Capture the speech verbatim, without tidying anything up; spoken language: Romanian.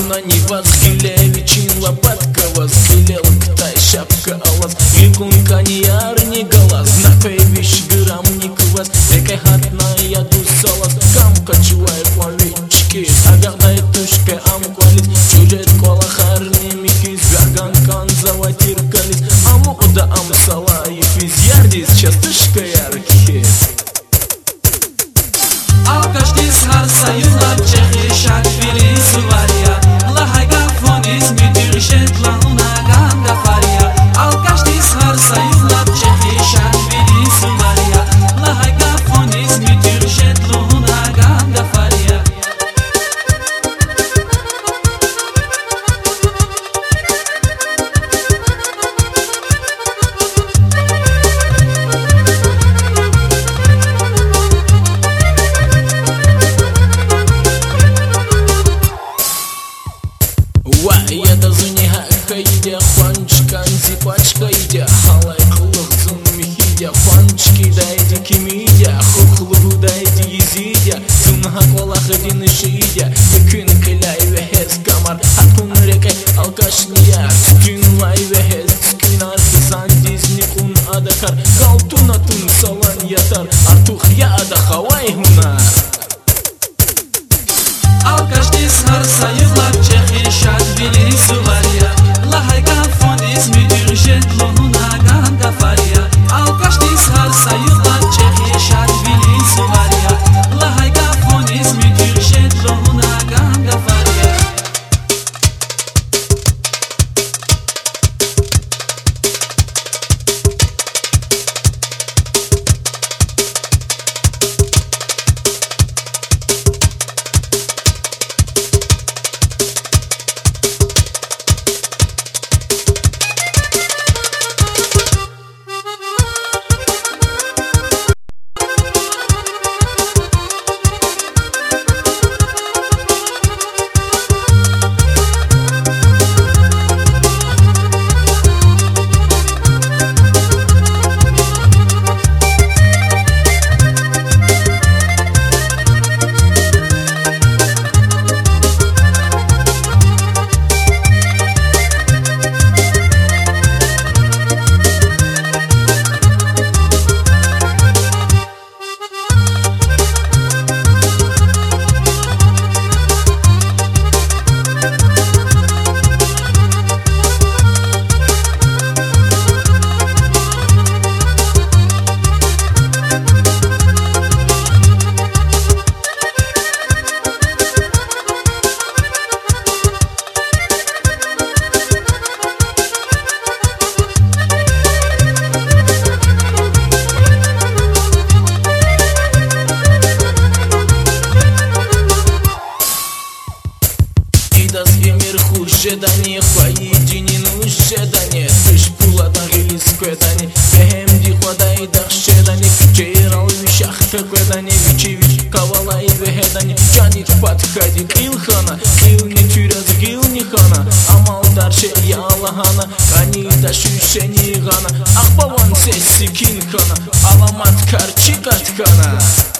на не Васгилевичин лопатка возгилел Кытай шапка алас Илкун канияр не галас Напевиш грамм не квас Рекай хатна яду салас Камка чувай плавички Агагдай тушка амквалис Чужет кола харни микис Гаган кан заватир калис Аму уда ам сала ефиз Ярдис частышка яркис Alkashtis har sayular Çehi şak filiz varya Lahaga foniz müdürshet Lahuna ganga farya Alkashtis har sayular Çehi şak filiz varya Lahaga foniz müdürshet Lahuna ganga farya Я даже не хакайдя, фанчкан зипачкайдя Халай кулах зун михидя, фанчки дайди кимидя Хуклуху дайди езидя, зунха колах один шидя Күн кыляй вехез камар, хакун рекай алкашния Күн лай вехез, күн артызан дизни кун адакар Калтун атун салан ятар, артух я ада хавай хунар Alkashtis har sayılar Çehi şak filiz varya Lahaga foniz müdürshet Lahuna ganga farya Alkashtis har sayılar Çehi şak filiz varya Lahaga foniz müdürshet Lahuna ganga farya Жедание, поединину жедание Тыш пулада гилис кведане Эхем ди хвадай дах шедане Чейрал вишах какведане Вичевич кавалай вехедане Чаник подходи килхана Кил не тюряз гил не хана Амал дарше я алахана Кани ташу шени гана Ахбаван сеси кинхана Аламат карчикат хана